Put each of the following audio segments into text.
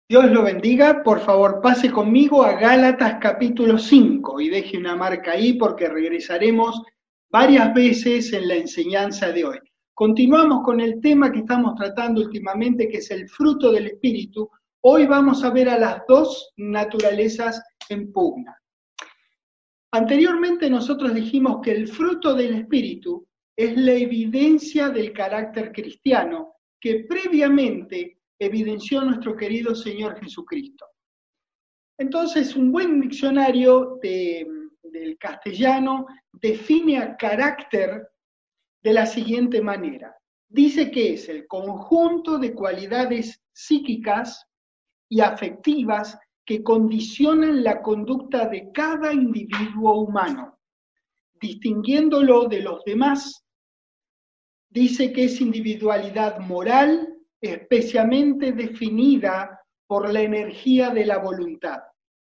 Dios lo bendiga, por favor pase conmigo a Gálatas capítulo 5 y deje una marca ahí porque regresaremos varias veces en la enseñanza de hoy. Continuamos con el tema que estamos tratando últimamente, que es el fruto del Espíritu. Hoy vamos a ver a las dos naturalezas en pugna. Anteriormente nosotros dijimos que el fruto del Espíritu es la evidencia del carácter cristiano que previamente evidenció nuestro querido Señor Jesucristo. Entonces, un buen diccionario del castellano define a carácter de la siguiente manera. Dice que es el conjunto de cualidades psíquicas y afectivas que condicionan la conducta de cada individuo humano, distinguiéndolo de los demás. Dice que es individualidad moral, especialmente definida por la energía de la voluntad.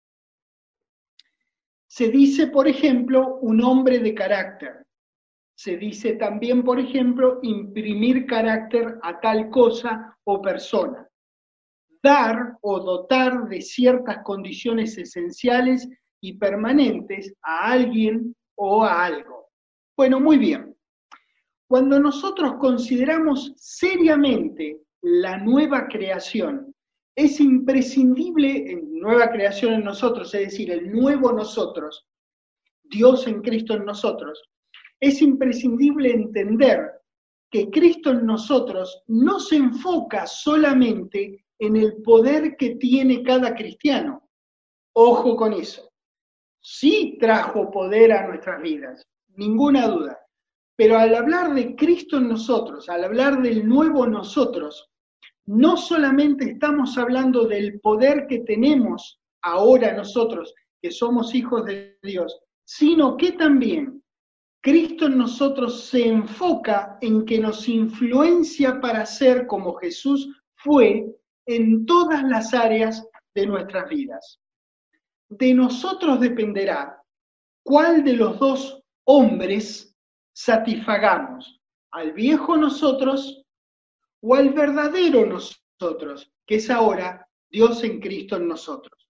Se dice, por ejemplo, un hombre de carácter. Se dice también, por ejemplo, imprimir carácter a tal cosa o persona. Dar o dotar de ciertas condiciones esenciales y permanentes a alguien o a algo. Bueno, muy bien. Cuando nosotros consideramos seriamente la nueva creación, es imprescindible, nueva creación en nosotros, es decir, el nuevo nosotros, Dios en Cristo en nosotros, es imprescindible entender que Cristo en nosotros no se enfoca solamente en el poder que tiene cada cristiano. Ojo con eso. Sí trajo poder a nuestras vidas, ninguna duda. Pero al hablar de Cristo en nosotros, al hablar del nuevo nosotros, no solamente estamos hablando del poder que tenemos ahora nosotros, que somos hijos de Dios, sino que también Cristo en nosotros se enfoca en que nos influencia para ser como Jesús fue en todas las áreas de nuestras vidas. De nosotros dependerá cuál de los dos hombres satisfagamos, al viejo nosotros o al verdadero nosotros, que es ahora Dios en Cristo en nosotros.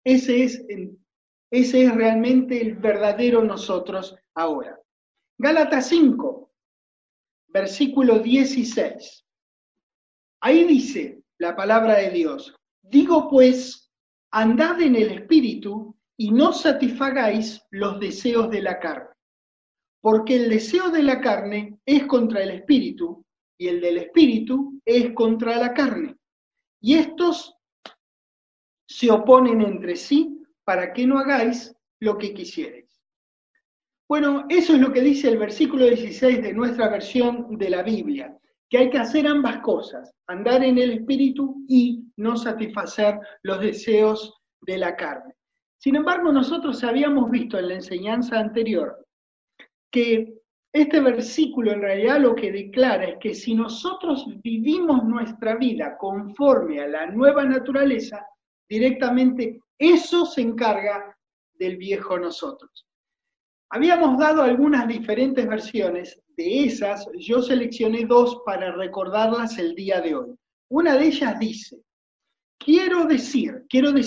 Ese es realmente el verdadero nosotros ahora. Gálatas 5, versículo 16. Ahí dice la palabra de Dios: digo pues, andad en el Espíritu y no satisfagáis los deseos de la carne. Porque el deseo de la carne es contra el Espíritu y el del Espíritu es contra la carne. Y estos se oponen entre sí para que no hagáis lo que quisierais. Bueno, eso es lo que dice el versículo 16 de nuestra versión de la Biblia, que hay que hacer ambas cosas, andar en el Espíritu y no satisfacer los deseos de la carne. Sin embargo, nosotros habíamos visto en la enseñanza anterior que este versículo en realidad lo que declara es que si nosotros vivimos nuestra vida conforme a la nueva naturaleza, directamente eso se encarga del viejo nosotros. Habíamos dado algunas diferentes versiones, de esas yo seleccioné dos para recordarlas el día de hoy. Una de ellas dice: quiero decir,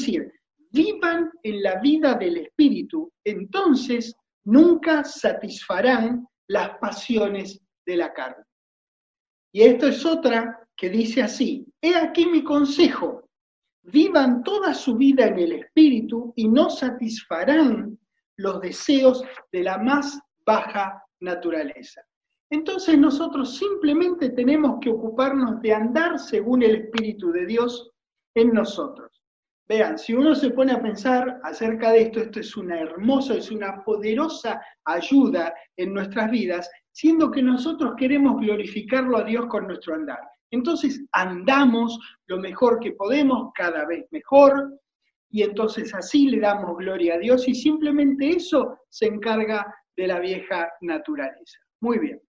vivan en la vida del Espíritu, entonces nunca satisfarán las pasiones de la carne. Y esto es otra que dice así: he aquí mi consejo, vivan toda su vida en el Espíritu y no satisfarán los deseos de la más baja naturaleza. Entonces nosotros simplemente tenemos que ocuparnos de andar según el Espíritu de Dios en nosotros. Vean, si uno se pone a pensar acerca de esto es una hermosa, es una poderosa ayuda en nuestras vidas, siendo que nosotros queremos glorificarlo a Dios con nuestro andar. Entonces andamos lo mejor que podemos, cada vez mejor, y entonces así le damos gloria a Dios y simplemente eso se encarga de la vieja naturaleza. Muy bien.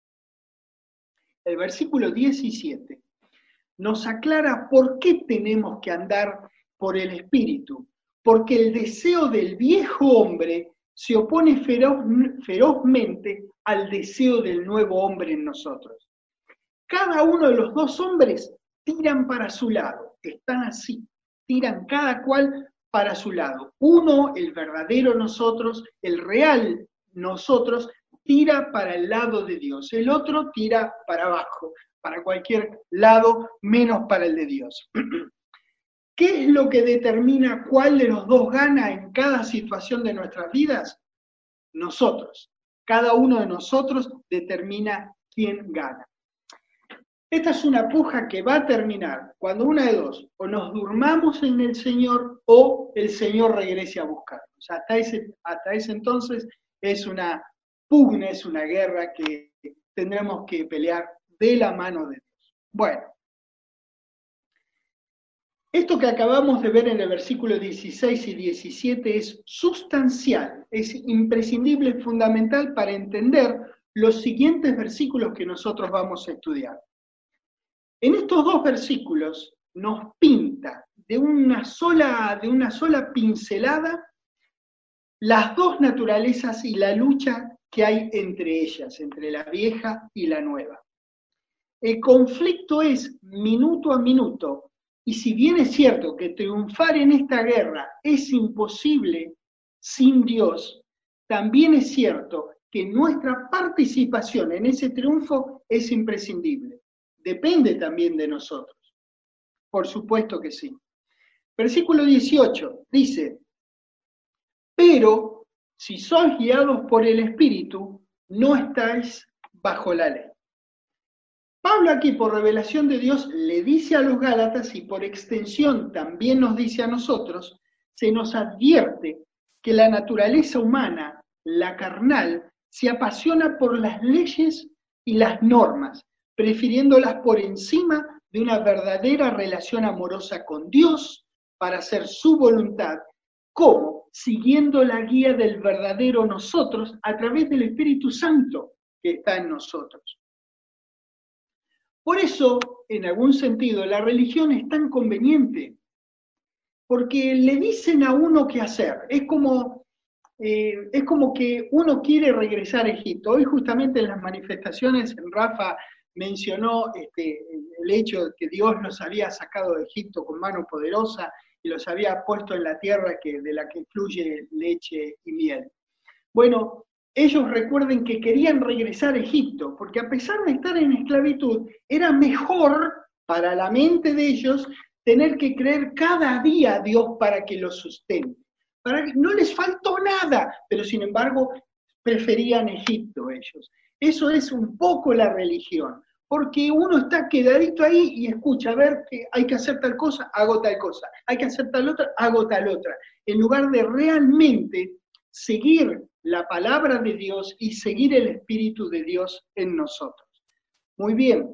El versículo 17 nos aclara por qué tenemos que andar por el Espíritu, porque el deseo del viejo hombre se opone ferozmente al deseo del nuevo hombre en nosotros. Cada uno de los dos hombres tiran para su lado, están así. tiran cada cual para su lado. Uno, el verdadero nosotros, el real nosotros, tira para el lado de Dios. El otro tira para abajo, para cualquier lado, menos para el de Dios. ¿Qué es lo que determina cuál de los dos gana en cada situación de nuestras vidas? Nosotros. Cada uno de nosotros determina quién gana. Esta es una puja que va a terminar cuando una de dos, o nos durmamos en el Señor o el Señor regrese a buscarnos. Hasta ese entonces es una pugna, es una guerra que tendremos que pelear de la mano de Dios. Bueno, esto que acabamos de ver en el versículo 16 y 17 es sustancial, es imprescindible, fundamental para entender los siguientes versículos que nosotros vamos a estudiar. En estos dos versículos nos pinta de una sola pincelada las dos naturalezas y la lucha que hay entre ellas, entre la vieja y la nueva. El conflicto es minuto a minuto, y si bien es cierto que triunfar en esta guerra es imposible sin Dios, también es cierto que nuestra participación en ese triunfo es imprescindible. Depende también de nosotros. Por supuesto que sí. Versículo 18 dice, pero si sois guiados por el Espíritu, no estáis bajo la ley. Pablo aquí, por revelación de Dios, le dice a los Gálatas, y por extensión también nos dice a nosotros, se nos advierte que la naturaleza humana, la carnal, se apasiona por las leyes y las normas, prefiriéndolas por encima de una verdadera relación amorosa con Dios para hacer su voluntad, como siguiendo la guía del verdadero nosotros a través del Espíritu Santo que está en nosotros. Por eso, en algún sentido, la religión es tan conveniente, porque le dicen a uno qué hacer. Es como que uno quiere regresar a Egipto. Hoy justamente en las manifestaciones, Rafa mencionó el hecho de que Dios los había sacado de Egipto con mano poderosa y los había puesto en la tierra de la que fluye leche y miel. Bueno, ellos recuerden que querían regresar a Egipto, porque a pesar de estar en esclavitud, era mejor para la mente de ellos tener que creer cada día a Dios para que los sustente. No les faltó nada, pero sin embargo preferían Egipto ellos. Eso es un poco la religión, porque uno está quedadito ahí y escucha, a ver, que hay que hacer tal cosa, hago tal cosa, hay que hacer tal otra, hago tal otra, en lugar de realmente seguir la palabra de Dios y seguir el Espíritu de Dios en nosotros. Muy bien.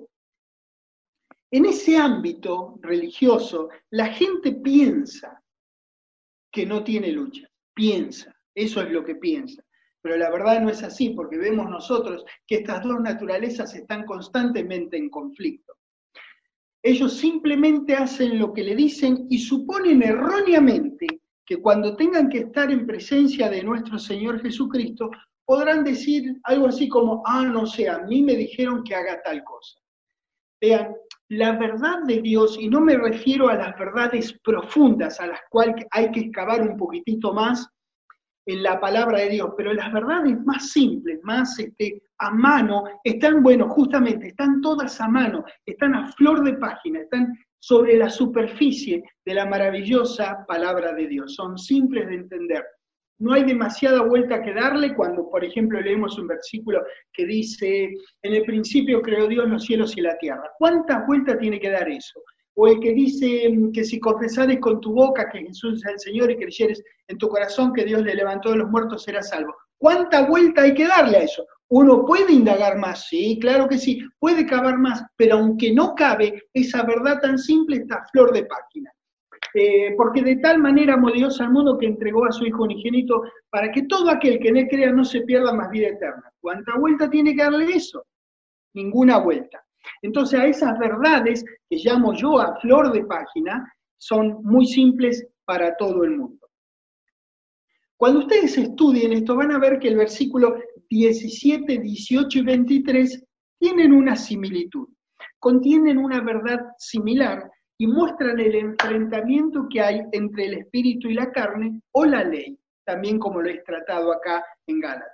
En ese ámbito religioso, la gente piensa que no tiene lucha, piensa, eso es lo que piensa. Pero la verdad no es así, porque vemos nosotros que estas dos naturalezas están constantemente en conflicto. Ellos simplemente hacen lo que le dicen y suponen erróneamente que cuando tengan que estar en presencia de nuestro Señor Jesucristo, podrán decir algo así como, no sé, a mí me dijeron que haga tal cosa. Vean, la verdad de Dios, y no me refiero a las verdades profundas, a las cuales hay que excavar un poquitito más en la palabra de Dios, pero las verdades más simples, más a mano, están, bueno, justamente, están todas a mano, están a flor de página, están sobre la superficie de la maravillosa palabra de Dios, son simples de entender. No hay demasiada vuelta que darle cuando, por ejemplo, leemos un versículo que dice, en el principio creó Dios los cielos y la tierra. ¿Cuántas vueltas tiene que dar eso? O el que dice que si confesares con tu boca que Jesús es el Señor y creyeres en tu corazón que Dios le levantó de los muertos, serás salvo. ¿Cuánta vuelta hay que darle a eso? Uno puede indagar más, sí, claro que sí, puede cavar más, pero aunque no cabe, esa verdad tan simple está a flor de página. Porque de tal manera amó Dios al mundo que entregó a su Hijo unigénito para que todo aquel que en él crea no se pierda, más vida eterna. ¿Cuánta vuelta tiene que darle eso? Ninguna vuelta. Entonces a esas verdades que llamo yo a flor de página son muy simples para todo el mundo. Cuando ustedes estudien esto van a ver que el versículo 17, 18 y 23 tienen una similitud, contienen una verdad similar y muestran el enfrentamiento que hay entre el espíritu y la carne o la ley, también como lo he tratado acá en Gálatas.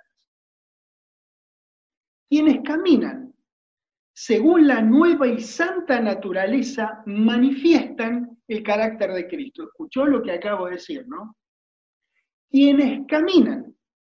Quienes caminan según la nueva y santa naturaleza manifiestan el carácter de Cristo. ¿Escuchó lo que acabo de decir, no? Quienes caminan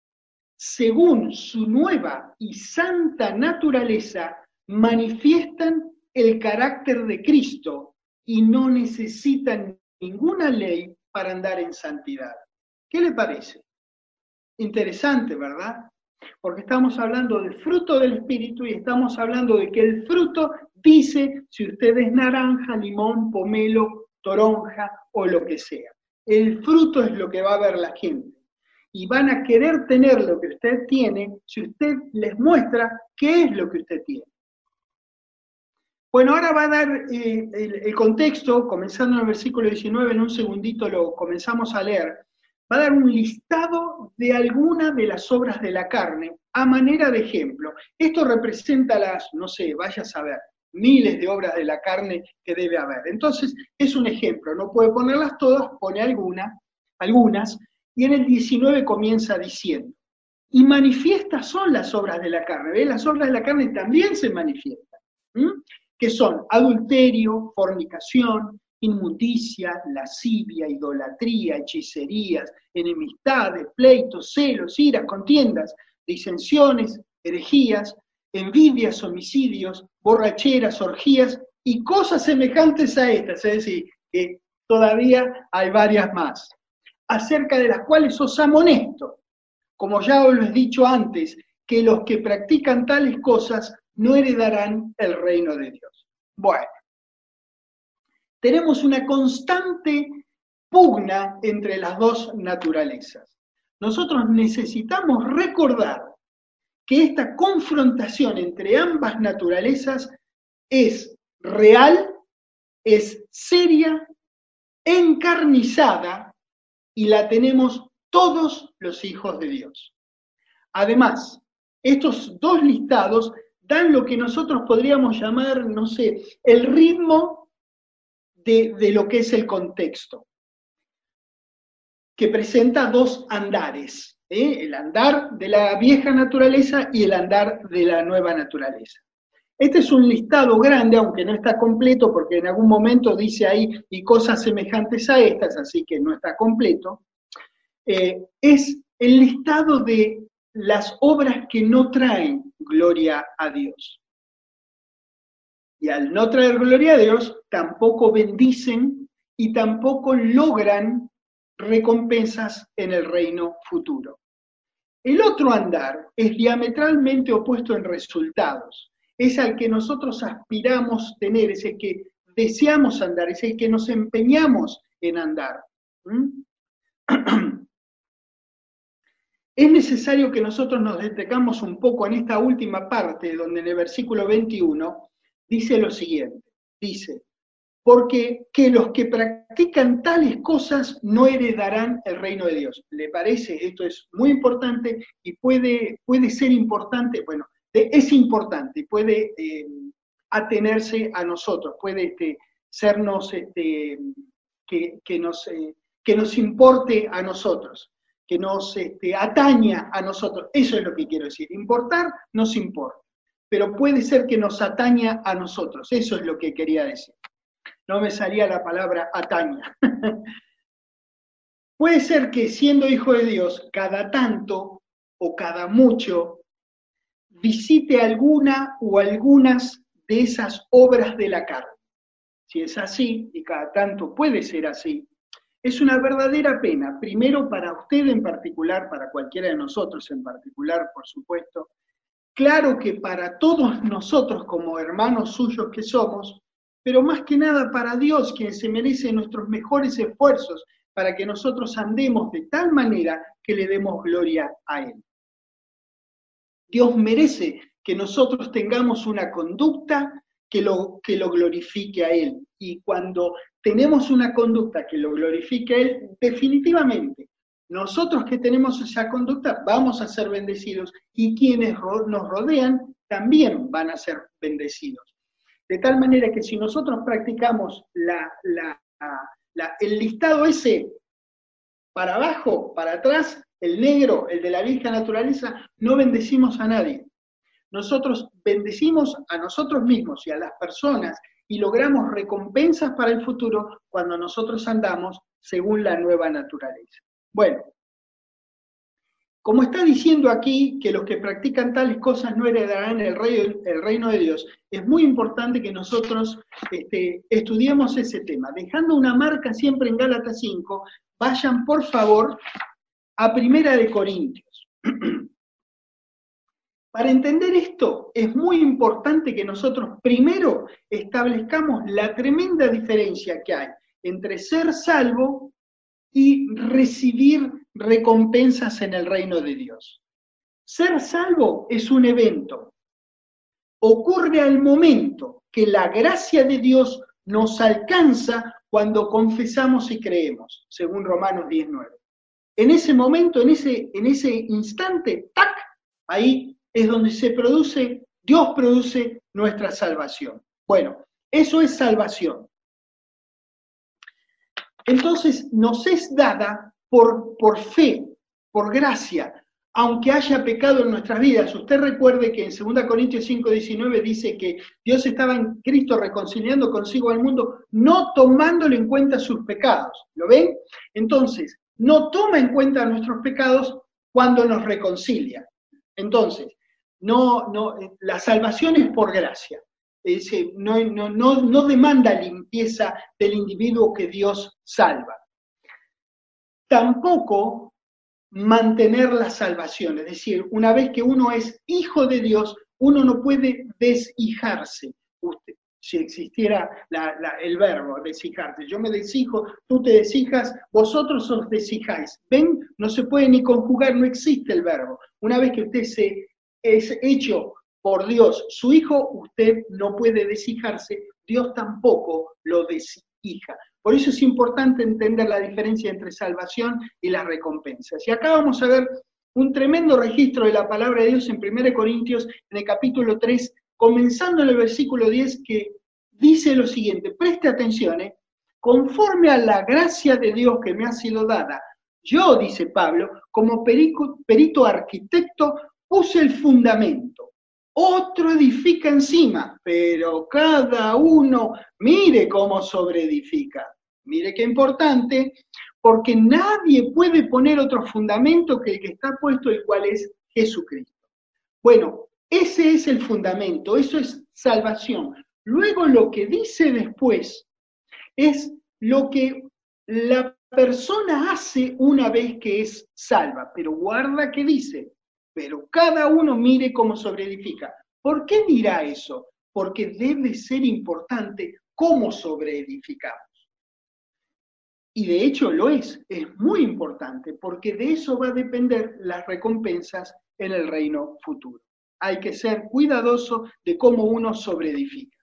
según su nueva y santa naturaleza manifiestan el carácter de Cristo y no necesitan ninguna ley para andar en santidad. ¿Qué le parece? Interesante, ¿verdad? Porque estamos hablando del fruto del Espíritu y estamos hablando de que el fruto dice si usted es naranja, limón, pomelo, toronja o lo que sea. El fruto es lo que va a ver la gente. Y van a querer tener lo que usted tiene si usted les muestra qué es lo que usted tiene. Bueno, ahora va a dar el contexto, comenzando en el versículo 19, en un segundito lo comenzamos a leer. Va a dar un listado de algunas de las obras de la carne a manera de ejemplo. Esto representa las, no sé, vaya a saber, miles de obras de la carne que debe haber. Entonces, es un ejemplo, no puede ponerlas todas, pone algunas, y en el 19 comienza diciendo, y manifiestas son las obras de la carne. ¿Ves? Las obras de la carne también se manifiestan, que son adulterio, fornicación, inmundicia, lascivia, idolatría, hechicerías, enemistades, pleitos, celos, iras, contiendas, disensiones, herejías, envidias, homicidios, borracheras, orgías y cosas semejantes a estas, es decir, que todavía hay varias más, acerca de las cuales os amonesto, como ya os lo he dicho antes, que los que practican tales cosas no heredarán el reino de Dios. Bueno, tenemos una constante pugna entre las dos naturalezas. Nosotros necesitamos recordar que esta confrontación entre ambas naturalezas es real, es seria, encarnizada y la tenemos todos los hijos de Dios. Además, estos dos listados dan lo que nosotros podríamos llamar, no sé, el ritmo de lo que es el contexto, que presenta dos andares, el andar de la vieja naturaleza y el andar de la nueva naturaleza. Este es un listado grande, aunque no está completo, porque en algún momento dice ahí, y cosas semejantes a estas, así que no está completo. Es el listado de las obras que no traen gloria a Dios. Y al no traer gloria a Dios, tampoco bendicen y tampoco logran recompensas en el reino futuro. El otro andar es diametralmente opuesto en resultados. Es al que nosotros aspiramos tener, es el que deseamos andar, es el que nos empeñamos en andar. Es necesario que nosotros nos detengamos un poco en esta última parte, donde en el versículo 21 dice lo siguiente, dice, porque que los que practican tales cosas no heredarán el reino de Dios. ¿Le parece? Esto es muy importante y puede ser importante, bueno, es importante y puede atenerse a nosotros, puede sernos, que nos importe a nosotros, que nos ataña a nosotros. Eso es lo que quiero decir. Importar nos importa, pero puede ser que nos ataña a nosotros. Eso es lo que quería decir. No me salía la palabra ataña. Puede ser que siendo hijo de Dios, cada tanto o cada mucho, visite alguna o algunas de esas obras de la carne. Si es así, y cada tanto puede ser así, es una verdadera pena, primero para usted en particular, para cualquiera de nosotros en particular, por supuesto, claro que para todos nosotros como hermanos suyos que somos, pero más que nada para Dios, quien se merece nuestros mejores esfuerzos para que nosotros andemos de tal manera que le demos gloria a Él. Dios merece que nosotros tengamos una conducta que lo glorifique a Él. Y cuando tenemos una conducta que lo glorifique a Él, definitivamente, nosotros que tenemos esa conducta vamos a ser bendecidos y quienes nos rodean también van a ser bendecidos. De tal manera que si nosotros practicamos el listado ese para abajo, para atrás, el negro, el de la vieja naturaleza, no bendecimos a nadie. Nosotros bendecimos a nosotros mismos y a las personas y logramos recompensas para el futuro cuando nosotros andamos según la nueva naturaleza. Bueno, como está diciendo aquí que los que practican tales cosas no heredarán el reino de Dios, es muy importante que nosotros estudiemos ese tema. Dejando una marca siempre en Gálatas 5, vayan por favor a 1 Corintios. Para entender esto, es muy importante que nosotros primero establezcamos la tremenda diferencia que hay entre ser salvo y recibir recompensas en el reino de Dios. Ser salvo es un evento. Ocurre al momento que la gracia de Dios nos alcanza cuando confesamos y creemos, según Romanos 19. En ese momento, en ese instante, ¡tac!, ahí es donde Dios produce nuestra salvación. Bueno, eso es salvación. Entonces nos es dada por fe, por gracia, aunque haya pecado en nuestras vidas. Usted recuerde que en 2 Corintios 5:19 dice que Dios estaba en Cristo reconciliando consigo al mundo, no tomándole en cuenta sus pecados. ¿Lo ven? Entonces, no toma en cuenta nuestros pecados cuando nos reconcilia. Entonces, la salvación es por gracia. No demanda limpieza del individuo que Dios salva. Tampoco mantener la salvación, es decir, una vez que uno es hijo de Dios, uno no puede deshijarse. Si existiera el verbo deshijarse, yo me deshijo, tú te deshijas, vosotros os deshijáis. ¿Ven? No se puede ni conjugar, no existe el verbo. Una vez que usted es hecho por Dios su hijo, usted no puede deshijarse, Dios tampoco lo deshija. Por eso es importante entender la diferencia entre salvación y las recompensas. Y acá vamos a ver un tremendo registro de la palabra de Dios en 1 Corintios, en el capítulo 3, comenzando en el versículo 10, que dice lo siguiente, preste atención, conforme a la gracia de Dios que me ha sido dada, yo, dice Pablo, como perito arquitecto, puse el fundamento. Otro edifica encima, pero cada uno mire cómo sobreedifica. Mire qué importante, porque nadie puede poner otro fundamento que el que está puesto, el cual es Jesucristo. Bueno, ese es el fundamento, eso es salvación. Luego lo que dice después es lo que la persona hace una vez que es salva, pero guarda que dice, pero cada uno mire cómo sobreedifica. ¿Por qué dirá eso? Porque debe ser importante cómo sobreedificamos. Y de hecho lo es muy importante, porque de eso va a depender las recompensas en el reino futuro. Hay que ser cuidadoso de cómo uno sobreedifica.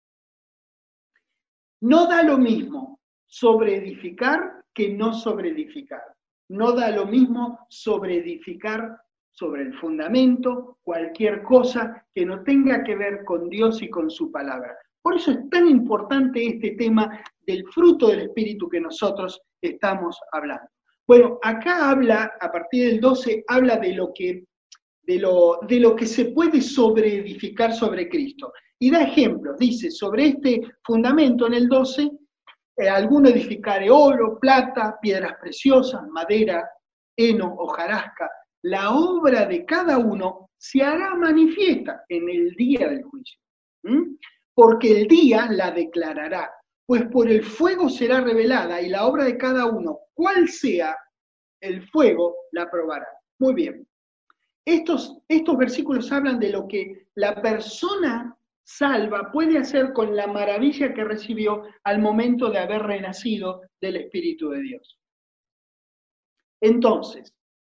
No da lo mismo sobreedificar que no sobreedificar. No da lo mismo sobreedificar sobre el fundamento, cualquier cosa que no tenga que ver con Dios y con su palabra. Por eso es tan importante este tema del fruto del Espíritu que nosotros estamos hablando. Bueno, acá habla, a partir del 12, habla de lo que se puede sobreedificar sobre Cristo. Y da ejemplos, dice, sobre este fundamento en el 12, alguno edificare oro, plata, piedras preciosas, madera, heno, hojarasca. La obra de cada uno se hará manifiesta en el día del juicio. Porque el día la declarará, pues por el fuego será revelada y la obra de cada uno, cual sea el fuego, la probará. Muy bien. Estos versículos hablan de lo que la persona salva puede hacer con la maravilla que recibió al momento de haber renacido del Espíritu de Dios. Entonces,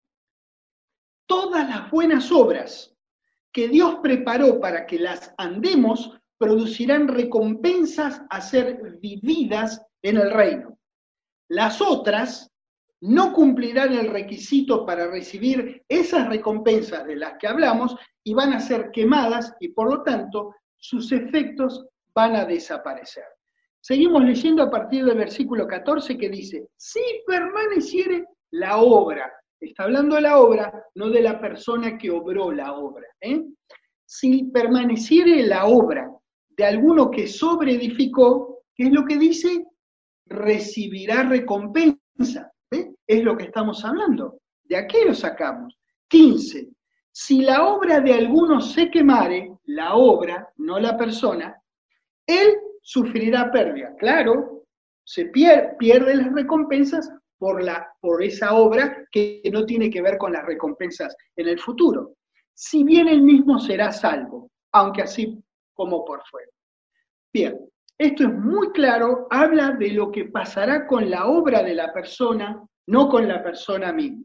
todas las buenas obras que Dios preparó para que las andemos producirán recompensas a ser vividas en el reino. Las otras no cumplirán el requisito para recibir esas recompensas de las que hablamos y van a ser quemadas y por lo tanto sus efectos van a desaparecer. Seguimos leyendo a partir del versículo 14 que dice, si permaneciere la obra, está hablando de la obra, no de la persona que obró la obra, si permaneciere la obra de alguno que sobreedificó, ¿qué es lo que dice? Recibirá recompensa. Es lo que estamos hablando. ¿De aquí lo sacamos? 15. Si la obra de alguno se quemare, la obra, no la persona, él sufrirá pérdida. Claro, se pierde las recompensas por esa obra que no tiene que ver con las recompensas en el futuro. Si bien él mismo será salvo, aunque así como por fuera. Bien, esto es muy claro, habla de lo que pasará con la obra de la persona, no con la persona misma.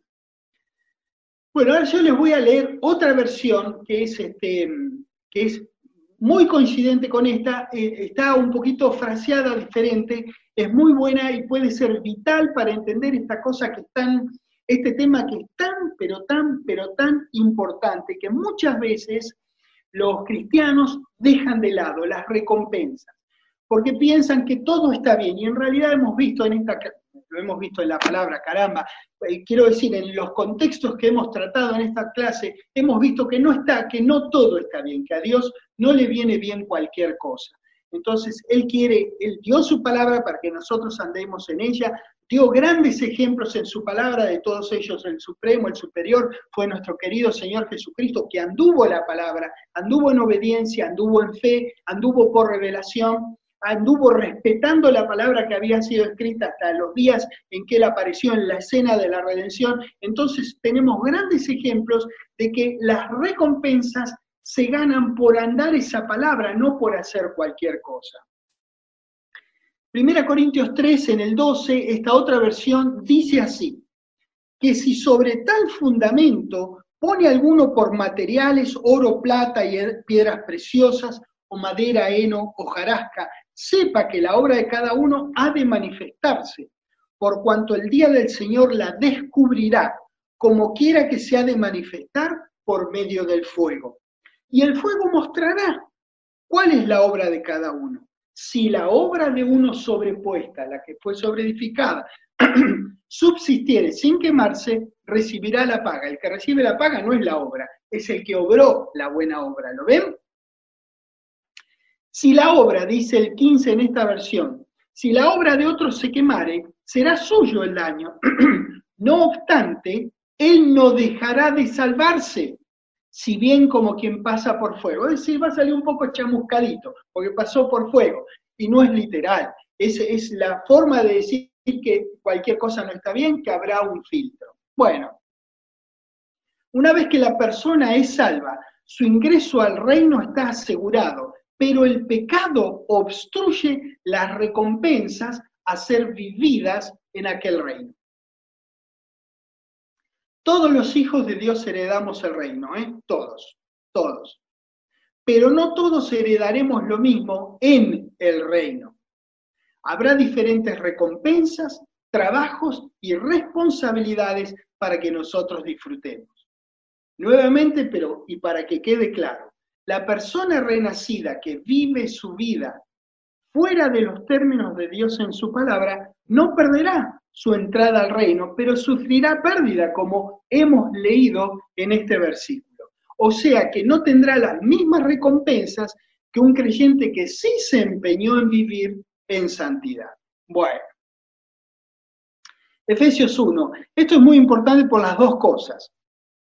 Bueno, ahora yo les voy a leer otra versión que es muy coincidente con esta, está un poquito fraseada diferente, es muy buena y puede ser vital para entender esta cosa que es este tema que es pero tan importante, que muchas veces los cristianos dejan de lado, las recompensas, porque piensan que todo está bien, y en realidad hemos visto lo hemos visto en la palabra, caramba, quiero decir, en los contextos que hemos tratado en esta clase, hemos visto que no todo está bien, que a Dios no le viene bien cualquier cosa. Entonces, Él dio su palabra para que nosotros andemos en ella, dio grandes ejemplos en su palabra, de todos ellos el supremo, el superior, fue nuestro querido Señor Jesucristo, que anduvo la palabra, anduvo en obediencia, anduvo en fe, anduvo por revelación, anduvo respetando la palabra que había sido escrita hasta los días en que Él apareció en la escena de la redención. Entonces tenemos grandes ejemplos de que las recompensas se ganan por andar esa palabra, no por hacer cualquier cosa. 1 Corintios 3, en el 12, esta otra versión dice así, que si sobre tal fundamento pone alguno por materiales, oro, plata y piedras preciosas, o madera, heno, hojarasca, sepa que la obra de cada uno ha de manifestarse, por cuanto el día del Señor la descubrirá, como quiera que se ha de manifestar por medio del fuego. Y el fuego mostrará cuál es la obra de cada uno. Si la obra de uno sobrepuesta, la que fue sobreedificada, subsistiere sin quemarse, recibirá la paga. El que recibe la paga no es la obra, es el que obró la buena obra. ¿Lo ven? Si la obra, dice el 15 en esta versión, si la obra de otro se quemare, será suyo el daño. No obstante, él no dejará de salvarse, si bien como quien pasa por fuego. Es decir, va a salir un poco chamuscadito, porque pasó por fuego, y no es literal. Es la forma de decir que cualquier cosa no está bien, que habrá un filtro. Bueno, una vez que la persona es salva, su ingreso al reino está asegurado, pero el pecado obstruye las recompensas a ser vividas en aquel reino. Todos los hijos de Dios heredamos el reino, todos. Pero no todos heredaremos lo mismo en el reino. Habrá diferentes recompensas, trabajos y responsabilidades para que nosotros disfrutemos. Nuevamente, y para que quede claro, la persona renacida que vive su vida fuera de los términos de Dios en su palabra, no perderá su entrada al reino, pero sufrirá pérdida, como hemos leído en este versículo. O sea que no tendrá las mismas recompensas que un creyente que sí se empeñó en vivir en santidad. Bueno, Efesios 1. Esto es muy importante por las dos cosas.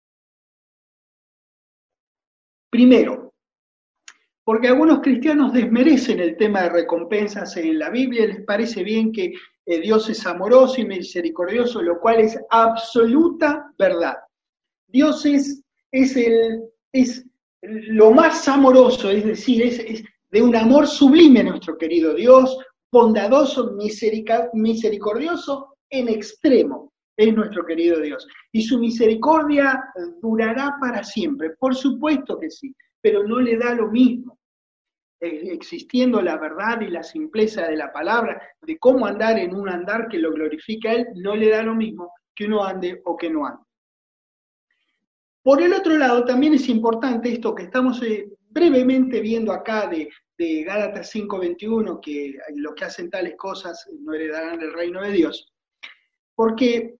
Primero, porque algunos cristianos desmerecen el tema de recompensas en la Biblia, les parece bien que Dios es amoroso y misericordioso, lo cual es absoluta verdad. Dios es lo más amoroso, es decir, es de un amor sublime nuestro querido Dios, bondadoso, misericordioso en extremo, es nuestro querido Dios. Y su misericordia durará para siempre, por supuesto que sí, pero no le da lo mismo. Existiendo la verdad y la simpleza de la palabra, de cómo andar en un andar que lo glorifica a Él, no le da lo mismo que uno ande o que no ande. Por el otro lado, también es importante esto que estamos brevemente viendo acá de Gálatas 5:21, que los que hacen tales cosas no heredarán el reino de Dios, porque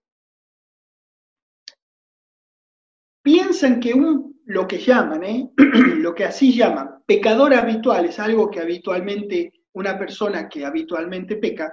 piensan que lo que llaman, lo que así llaman, pecador habitual, es algo que habitualmente, una persona que habitualmente peca,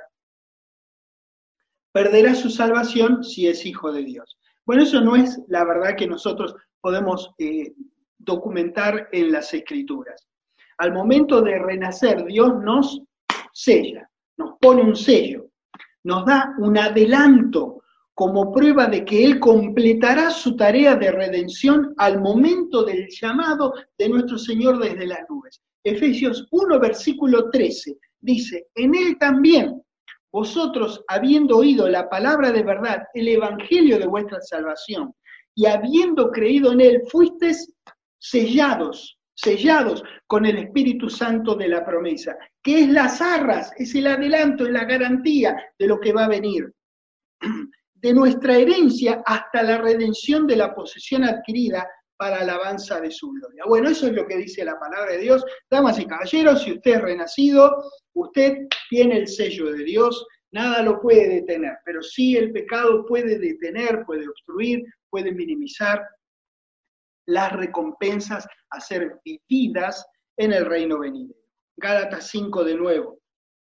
perderá su salvación si es hijo de Dios. Bueno, eso no es la verdad que nosotros podemos documentar en las Escrituras. Al momento de renacer, Dios nos sella, nos pone un sello, nos da un adelanto como prueba de que Él completará su tarea de redención al momento del llamado de nuestro Señor desde las nubes. Efesios 1, versículo 13, dice, en Él también, vosotros, habiendo oído la palabra de verdad, el evangelio de vuestra salvación, y habiendo creído en Él, fuisteis sellados con el Espíritu Santo de la promesa, que es las arras, es el adelanto, es la garantía de lo que va a venir. De nuestra herencia hasta la redención de la posesión adquirida para alabanza de su gloria. Bueno, eso es lo que dice la palabra de Dios. Damas y caballeros, si usted es renacido, usted tiene el sello de Dios, nada lo puede detener, pero sí el pecado puede detener, puede obstruir, puede minimizar las recompensas a ser vividas en el reino venidero. Gálatas 5 de nuevo.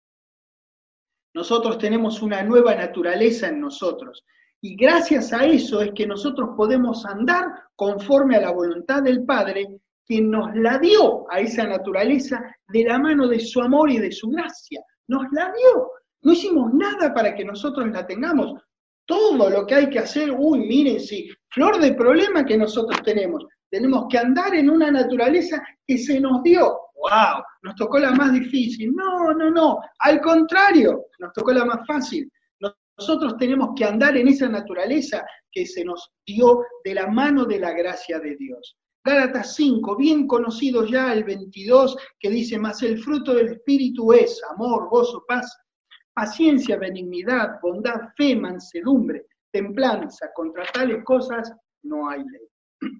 Nosotros tenemos una nueva naturaleza en nosotros. Y gracias a eso es que nosotros podemos andar conforme a la voluntad del Padre, quien nos la dio a esa naturaleza de la mano de su amor y de su gracia. Nos la dio. No hicimos nada para que nosotros la tengamos. Todo lo que hay que hacer, miren, sí, flor de problema que nosotros tenemos. Tenemos que andar en una naturaleza que se nos dio. ¡Wow! Nos tocó la más difícil. No. Al contrario, nos tocó la más fácil. Nosotros tenemos que andar en esa naturaleza que se nos dio de la mano de la gracia de Dios. Gálatas 5, bien conocido ya el 22, que dice, mas el fruto del Espíritu es amor, gozo, paz, paciencia, benignidad, bondad, fe, mansedumbre, templanza. Contra tales cosas no hay ley.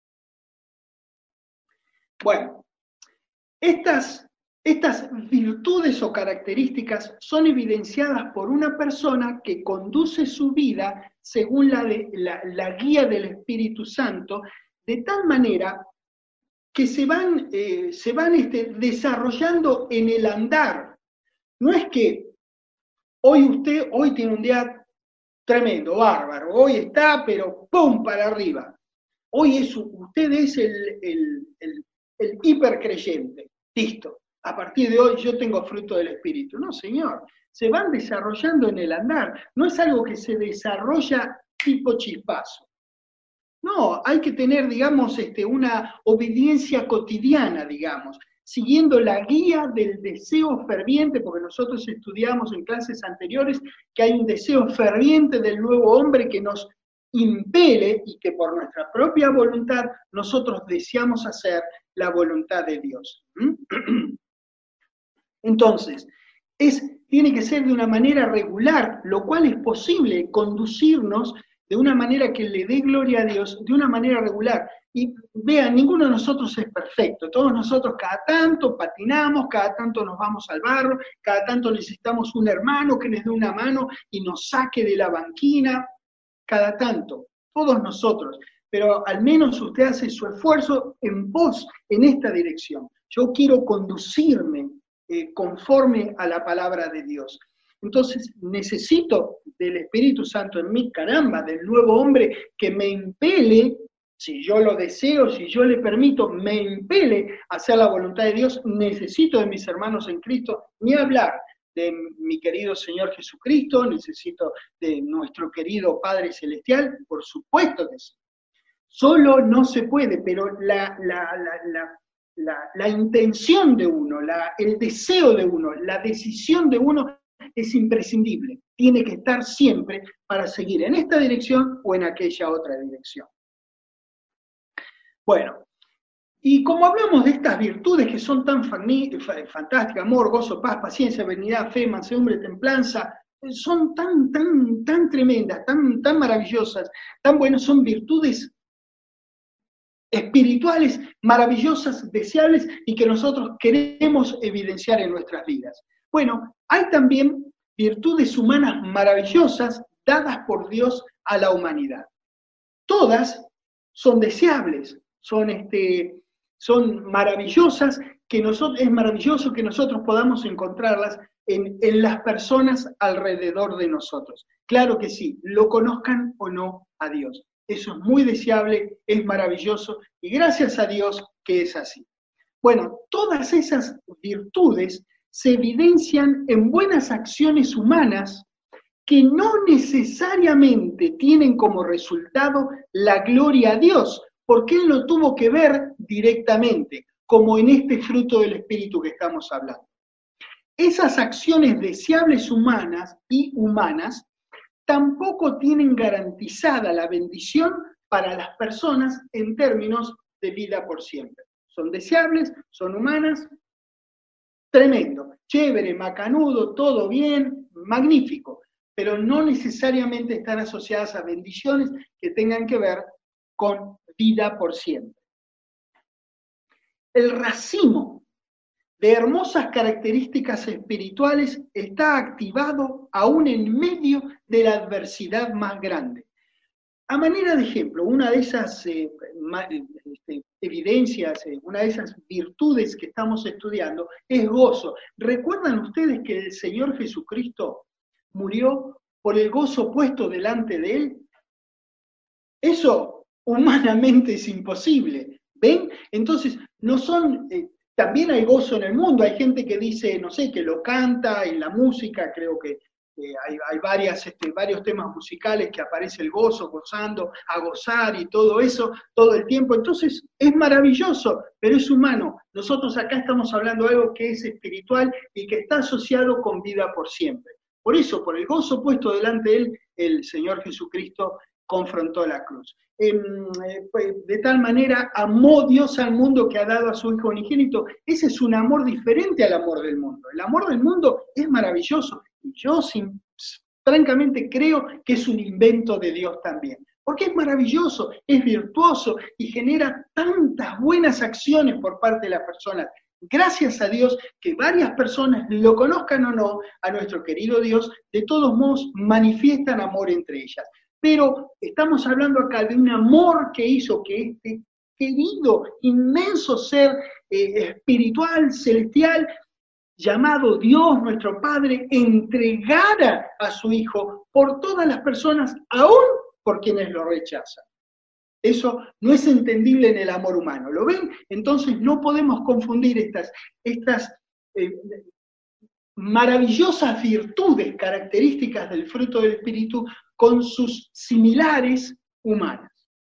Bueno, estas virtudes o características son evidenciadas por una persona que conduce su vida según la guía del Espíritu Santo, de tal manera que se van desarrollando en el andar. No es que hoy tiene un día tremendo, bárbaro, hoy está, pero ¡pum!, para arriba. Hoy usted es el hipercreyente, listo. A partir de hoy yo tengo fruto del Espíritu. No, señor, se van desarrollando en el andar. No es algo que se desarrolla tipo chispazo. No, hay que tener, digamos, una obediencia cotidiana, digamos, siguiendo la guía del deseo ferviente, porque nosotros estudiamos en clases anteriores que hay un deseo ferviente del nuevo hombre que nos impele y que por nuestra propia voluntad nosotros deseamos hacer la voluntad de Dios. Entonces, tiene que ser de una manera regular, lo cual es posible conducirnos de una manera que le dé gloria a Dios, de una manera regular. Y vean, ninguno de nosotros es perfecto, todos nosotros cada tanto patinamos, cada tanto nos vamos al barro, cada tanto necesitamos un hermano que nos dé una mano y nos saque de la banquina, cada tanto, todos nosotros. Pero al menos usted hace su esfuerzo en esta dirección. Yo quiero conducirme conforme a la palabra de Dios. Entonces necesito del Espíritu Santo en mí, caramba, del nuevo hombre que me impele, si yo lo deseo, si yo le permito, me impele a hacer la voluntad de Dios. Necesito de mis hermanos en Cristo, ni hablar de mi querido Señor Jesucristo, necesito de nuestro querido Padre Celestial, por supuesto que sí. Solo no se puede, pero la intención de uno, el deseo de uno, la decisión de uno es imprescindible. Tiene que estar siempre para seguir en esta dirección o en aquella otra dirección. Bueno, y como hablamos de estas virtudes que son tan fantásticas, amor, gozo, paz, paciencia, benignidad, fe, mansedumbre, templanza, son tan tremendas, tan maravillosas, tan buenas, son virtudes espirituales, maravillosas, deseables y que nosotros queremos evidenciar en nuestras vidas. Bueno, hay también virtudes humanas maravillosas dadas por Dios a la humanidad. Todas son deseables, son maravillosas, es maravilloso que nosotros podamos encontrarlas en las personas alrededor de nosotros. Claro que sí, lo conozcan o no a Dios. Eso es muy deseable, es maravilloso y gracias a Dios que es así. Bueno, todas esas virtudes se evidencian en buenas acciones humanas que no necesariamente tienen como resultado la gloria a Dios, porque Él lo tuvo que ver directamente, como en este fruto del Espíritu que estamos hablando. Esas acciones deseables humanas tampoco tienen garantizada la bendición para las personas en términos de vida por siempre. Son deseables, son humanas, tremendo, chévere, macanudo, todo bien, magnífico, pero no necesariamente están asociadas a bendiciones que tengan que ver con vida por siempre. El racimo de hermosas características espirituales está activado aún en medio de la adversidad más grande. A manera de ejemplo, una de esas evidencias, una de esas virtudes que estamos estudiando es gozo. ¿Recuerdan ustedes que el Señor Jesucristo murió por el gozo puesto delante de Él? Eso humanamente es imposible, ¿ven? Entonces, no son... también hay gozo en el mundo, hay gente que dice, no sé, que lo canta en la música, creo que hay varios temas musicales que aparece el gozo, gozando, a gozar y todo eso, todo el tiempo. Entonces, es maravilloso, pero es humano. Nosotros acá estamos hablando de algo que es espiritual y que está asociado con vida por siempre. Por eso, por el gozo puesto delante de Él, el Señor Jesucristo confrontó la cruz. De tal manera amó Dios al mundo que ha dado a su Hijo unigénito. Ese es un amor diferente al amor del mundo. El amor del mundo es maravilloso y yo francamente creo que es un invento de Dios también. Porque es maravilloso, es virtuoso y genera tantas buenas acciones por parte de las personas. Gracias a Dios que varias personas, lo conozcan o no, a nuestro querido Dios, de todos modos manifiestan amor entre ellas. Pero estamos hablando acá de un amor que hizo que este querido, inmenso ser espiritual, celestial, llamado Dios nuestro Padre, entregara a su Hijo por todas las personas, aún por quienes lo rechazan. Eso no es entendible en el amor humano, ¿lo ven? Entonces no podemos confundir estas maravillosas virtudes características del fruto del Espíritu con sus similares humanas.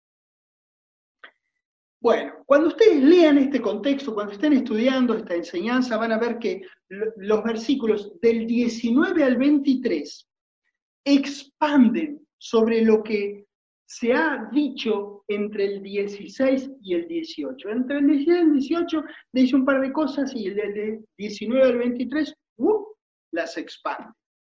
Bueno, cuando ustedes lean este contexto, cuando estén estudiando esta enseñanza, van a ver que los versículos del 19 al 23 expanden sobre lo que se ha dicho entre el 16 y el 18. Entre el 16 y el 18 dice un par de cosas y el 19 al 23 las expande,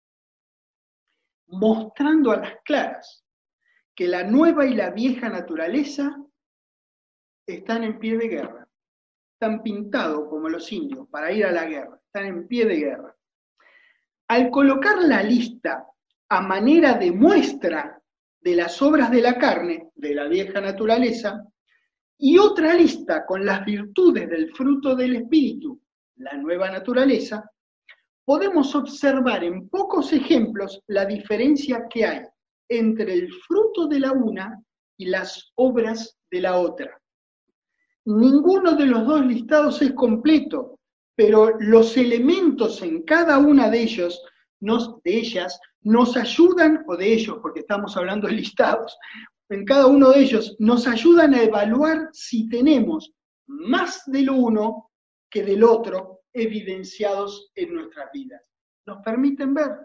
mostrando a las claras que la nueva y la vieja naturaleza están en pie de guerra, están pintados como los indios para ir a la guerra, están en pie de guerra. Al colocar la lista a manera de muestra de las obras de la carne, de la vieja naturaleza, y otra lista con las virtudes del fruto del Espíritu, la nueva naturaleza, podemos observar en pocos ejemplos la diferencia que hay entre el fruto de la una y las obras de la otra. Ninguno de los dos listados es completo, pero los elementos en cada una de ellas nos ayudan, o de ellos, porque estamos hablando de listados, en cada uno de ellos nos ayudan a evaluar si tenemos más del uno que del otro evidenciados en nuestras vidas. Nos permiten ver,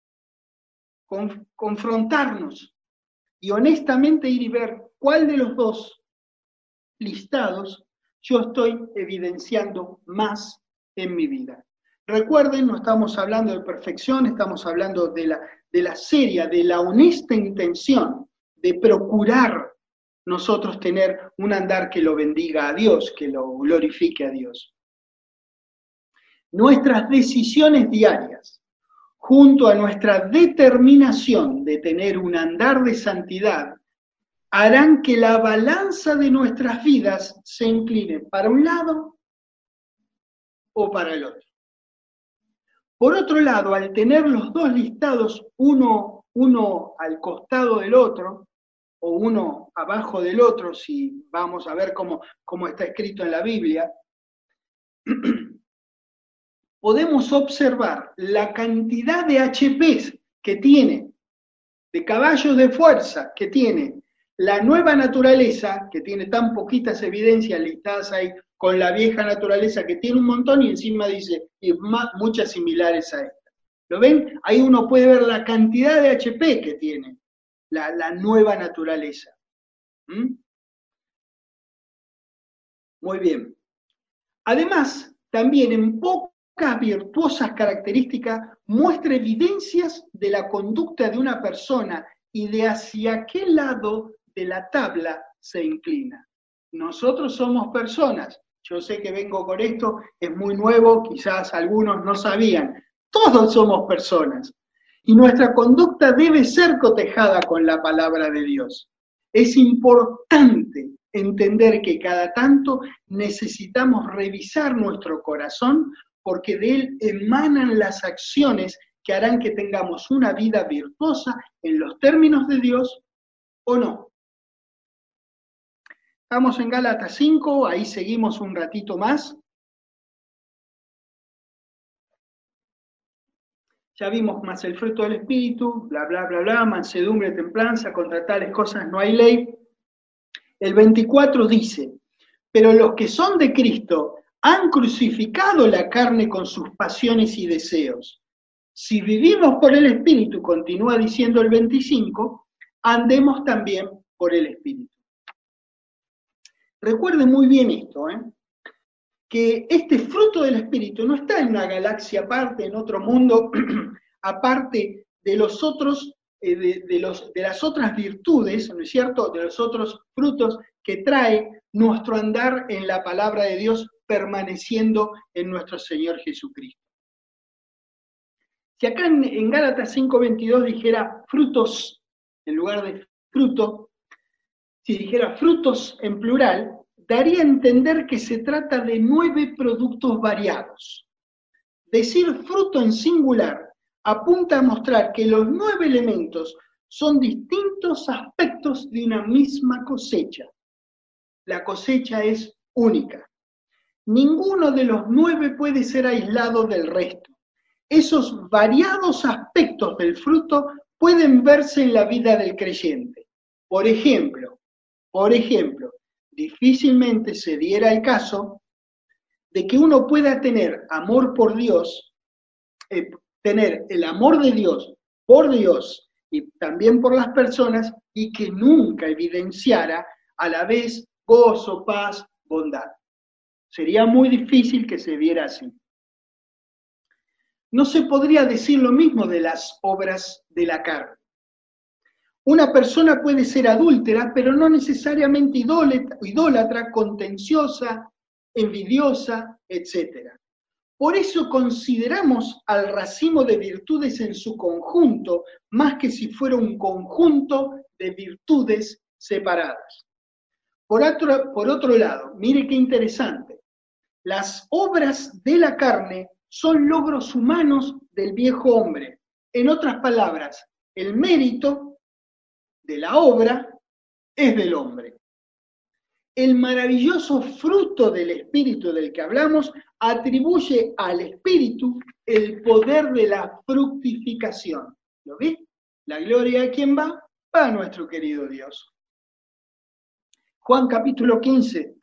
confrontarnos y honestamente ir y ver cuál de los dos listados yo estoy evidenciando más en mi vida. Recuerden, no estamos hablando de perfección, estamos hablando de la seria, de la honesta intención de procurar nosotros tener un andar que lo bendiga a Dios, que lo glorifique a Dios. Nuestras decisiones diarias, junto a nuestra determinación de tener un andar de santidad, harán que la balanza de nuestras vidas se incline para un lado o para el otro. Por otro lado, al tener los dos listados, uno al costado del otro, o uno abajo del otro, si vamos a ver cómo está escrito en la Biblia, podemos observar la cantidad de HPs que tiene, de caballos de fuerza que tiene la nueva naturaleza, que tiene tan poquitas evidencias listadas ahí, con la vieja naturaleza que tiene un montón y encima dice muchas similares a esta. ¿Lo ven? Ahí uno puede ver la cantidad de HP que tiene la nueva naturaleza. Muy bien. Además, también en pocas virtuosas características muestra evidencias de la conducta de una persona y de hacia qué lado de la tabla se inclina. Nosotros somos personas. Yo sé que vengo con esto, es muy nuevo, quizás algunos no sabían. Todos somos personas. Y nuestra conducta debe ser cotejada con la palabra de Dios. Es importante entender que cada tanto necesitamos revisar nuestro corazón porque de él emanan las acciones que harán que tengamos una vida virtuosa en los términos de Dios o no. Estamos en Gálatas 5, ahí seguimos un ratito más. Ya vimos más el fruto del Espíritu, bla, bla, bla, bla, mansedumbre, templanza, contra tales cosas no hay ley. El 24 dice, pero los que son de Cristo han crucificado la carne con sus pasiones y deseos. Si vivimos por el Espíritu, continúa diciendo el 25, andemos también por el Espíritu. Recuerde muy bien esto, que este fruto del Espíritu no está en una galaxia aparte, en otro mundo, aparte de los otros, de las otras virtudes, ¿no es cierto?, de los otros frutos que trae nuestro andar en la palabra de Dios, permaneciendo en nuestro Señor Jesucristo. Si acá en Gálatas 5:22 dijera frutos, en lugar de fruto, si dijera frutos en plural, daría a entender que se trata de 9 productos variados. Decir fruto en singular apunta a mostrar que los 9 elementos son distintos aspectos de una misma cosecha. La cosecha es única. Ninguno de los 9 puede ser aislado del resto. Esos variados aspectos del fruto pueden verse en la vida del creyente. Por ejemplo, difícilmente se diera el caso de que uno pueda tener amor por Dios, tener el amor de Dios por Dios y también por las personas y que nunca evidenciara a la vez gozo, paz, bondad. Sería muy difícil que se viera así. No se podría decir lo mismo de las obras de la carne. Una persona puede ser adúltera, pero no necesariamente idólatra, contenciosa, envidiosa, etc. Por eso consideramos al racimo de virtudes en su conjunto, más que si fuera un conjunto de virtudes separadas. Por otro lado, mire qué interesante, las obras de la carne son logros humanos del viejo hombre. En otras palabras, el mérito de la obra es del hombre. El maravilloso fruto del Espíritu del que hablamos atribuye al Espíritu el poder de la fructificación. ¿Lo ves? La gloria a quién va, va a nuestro querido Dios. Juan capítulo 15.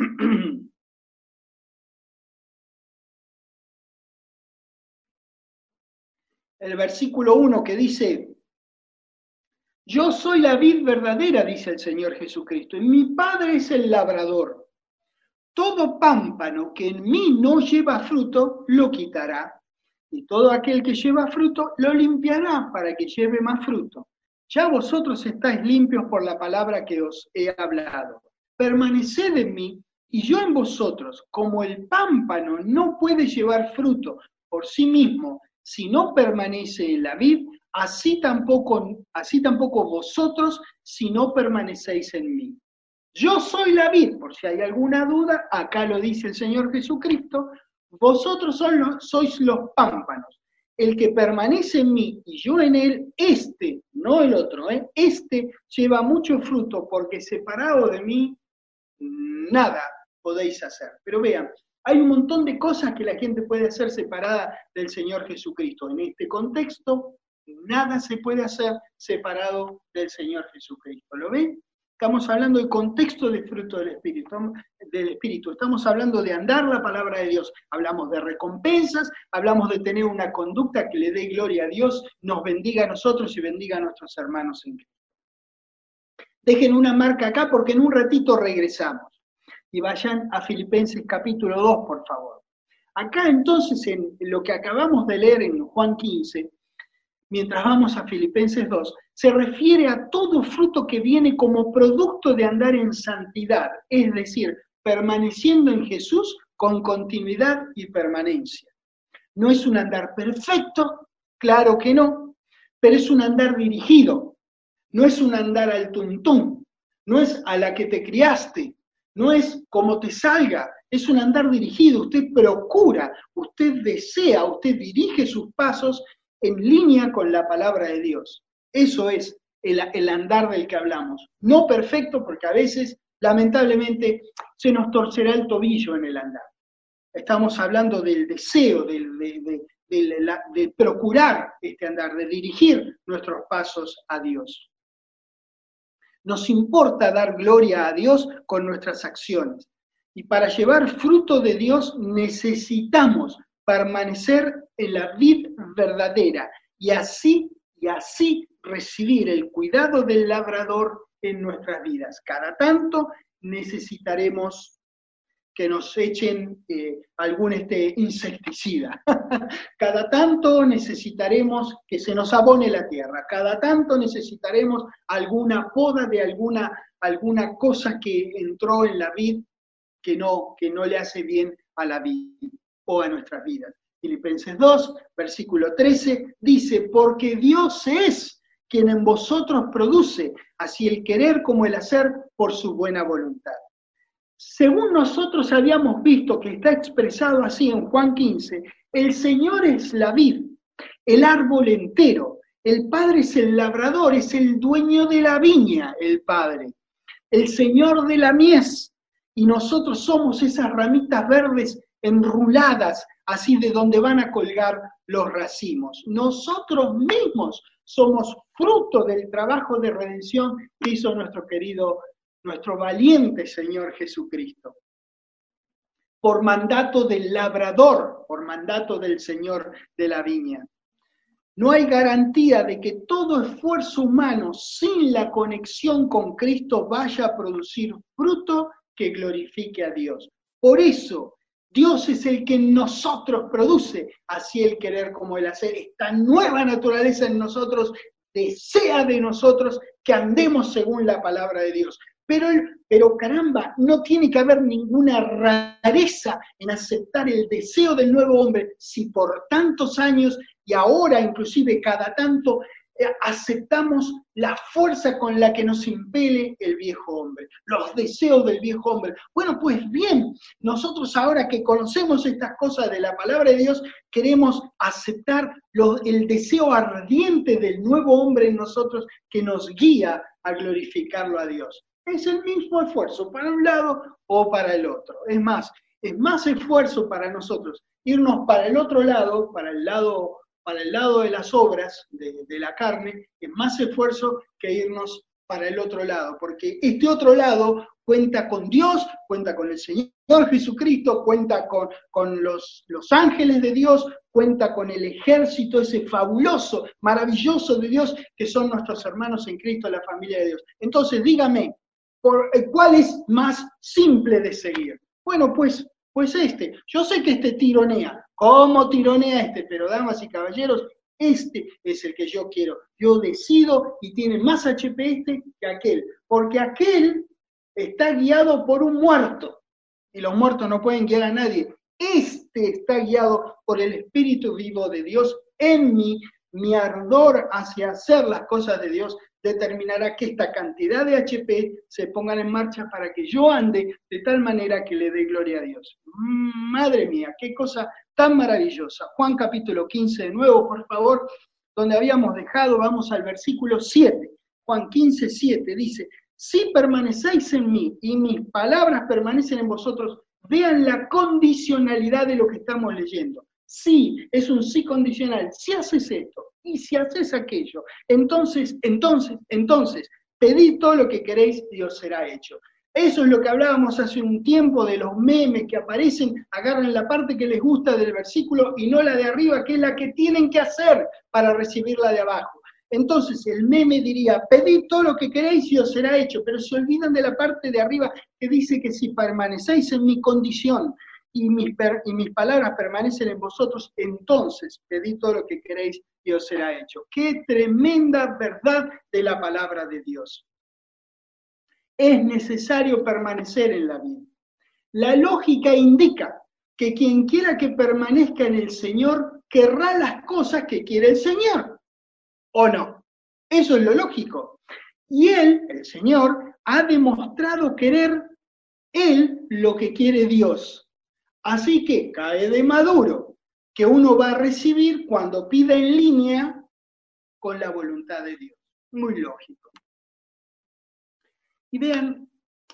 El versículo 1 que dice, yo soy la vid verdadera, dice el Señor Jesucristo, y mi Padre es el labrador. Todo pámpano que en mí no lleva fruto, lo quitará, y todo aquel que lleva fruto, lo limpiará para que lleve más fruto. Ya vosotros estáis limpios por la palabra que os he hablado. Permaneced en mí y yo en vosotros, como el pámpano no puede llevar fruto por sí mismo si no permanece en la vid, así tampoco vosotros si no permanecéis en mí. Yo soy la vid, por si hay alguna duda, acá lo dice el Señor Jesucristo, vosotros sois los pámpanos. El que permanece en mí y yo en él, no el otro, lleva mucho fruto, porque separado de mí, nada podéis hacer. Pero vean, hay un montón de cosas que la gente puede hacer separada del Señor Jesucristo. En este contexto, nada se puede hacer separado del Señor Jesucristo. ¿Lo ven? Estamos hablando del contexto del fruto del Espíritu. Estamos hablando de andar la palabra de Dios. Hablamos de recompensas, hablamos de tener una conducta que le dé gloria a Dios, nos bendiga a nosotros y bendiga a nuestros hermanos en Cristo. Dejen una marca acá porque en un ratito regresamos. Y vayan a Filipenses capítulo 2, por favor. Acá entonces, en lo que acabamos de leer en Juan 15, mientras vamos a Filipenses 2, se refiere a todo fruto que viene como producto de andar en santidad, es decir, permaneciendo en Jesús con continuidad y permanencia. No es un andar perfecto, claro que no, pero es un andar dirigido, no es un andar al tuntún, no es a la que te criaste, no es como te salga, es un andar dirigido, usted procura, usted desea, usted dirige sus pasos en línea con la palabra de Dios. Eso es el andar del que hablamos. No perfecto, porque a veces, lamentablemente, se nos torcerá el tobillo en el andar. Estamos hablando del deseo, de procurar este andar, de dirigir nuestros pasos a Dios. Nos importa dar gloria a Dios con nuestras acciones. Y para llevar fruto de Dios necesitamos permanecer en la vid verdadera y así recibir el cuidado del labrador en nuestras vidas. Cada tanto necesitaremos que nos echen algún insecticida. Cada tanto necesitaremos que se nos abone la tierra. Cada tanto necesitaremos alguna poda de alguna cosa que entró en la vid que no le hace bien a la vid o a nuestras vidas. Filipenses 2, versículo 13, dice, porque Dios es quien en vosotros produce, así el querer como el hacer por su buena voluntad. Según nosotros habíamos visto que está expresado así en Juan 15, el Señor es la vid, el árbol entero, el Padre es el labrador, es el dueño de la viña, el Padre, el Señor de la mies, y nosotros somos esas ramitas verdes enruladas, así de donde van a colgar los racimos. Nosotros mismos somos fruto del trabajo de redención que hizo nuestro valiente Señor Jesucristo. Por mandato del labrador, por mandato del Señor de la viña. No hay garantía de que todo esfuerzo humano sin la conexión con Cristo vaya a producir fruto que glorifique a Dios. Por eso, Dios es el que en nosotros produce, así el querer como el hacer. Esta nueva naturaleza en nosotros desea de nosotros que andemos según la palabra de Dios. Pero caramba, no tiene que haber ninguna rareza en aceptar el deseo del nuevo hombre si por tantos años y ahora inclusive cada tanto aceptamos la fuerza con la que nos impele el viejo hombre, los deseos del viejo hombre. Bueno, pues bien, nosotros ahora que conocemos estas cosas de la palabra de Dios, queremos aceptar el deseo ardiente del nuevo hombre en nosotros que nos guía a glorificarlo a Dios. Es el mismo esfuerzo para un lado o para el otro. Es más esfuerzo para nosotros irnos para el otro lado, para el lado de las obras de la carne, es más esfuerzo que irnos para el otro lado, porque este otro lado cuenta con Dios, cuenta con el Señor Jesucristo, cuenta con los ángeles de Dios, cuenta con el ejército ese fabuloso, maravilloso de Dios, que son nuestros hermanos en Cristo, la familia de Dios. Entonces dígame, ¿cuál es más simple de seguir? Bueno, pues este. Yo sé que este tironea. ¿Cómo tironea este? Pero damas y caballeros, Este es el que yo quiero. Yo decido y tiene más HP este que aquel, porque aquel está guiado por un muerto, y los muertos no pueden guiar a nadie. Este está guiado por el Espíritu vivo de Dios en mí. Mi ardor hacia hacer las cosas de Dios determinará que esta cantidad de HP se pongan en marcha para que yo ande de tal manera que le dé gloria a Dios. Madre mía, qué cosa tan maravillosa. Juan capítulo 15 de nuevo, por favor, donde habíamos dejado, vamos al versículo 7. Juan 15, 7 dice, si permanecéis en mí y mis palabras permanecen en vosotros, vean la condicionalidad de lo que estamos leyendo. Sí, es un sí condicional. Si haces esto y si haces aquello, entonces, pedid todo lo que queréis y os será hecho. Eso es lo que hablábamos hace un tiempo de los memes que aparecen, agarran la parte que les gusta del versículo y no la de arriba, que es la que tienen que hacer para recibir la de abajo. Entonces el meme diría, pedid todo lo que queréis y os será hecho, pero se olvidan de la parte de arriba que dice que si permanecéis en mi condición y mis palabras permanecen en vosotros, entonces pedid todo lo que queréis y os será hecho. ¡Qué tremenda verdad de la palabra de Dios! Es necesario permanecer en la vida. La lógica indica que quien quiera que permanezca en el Señor querrá las cosas que quiere el Señor, ¿o no? Eso es lo lógico. Y Él, el Señor, ha demostrado querer Él lo que quiere Dios. Así que cae de maduro que uno va a recibir cuando pida en línea con la voluntad de Dios. Muy lógico. Y vean,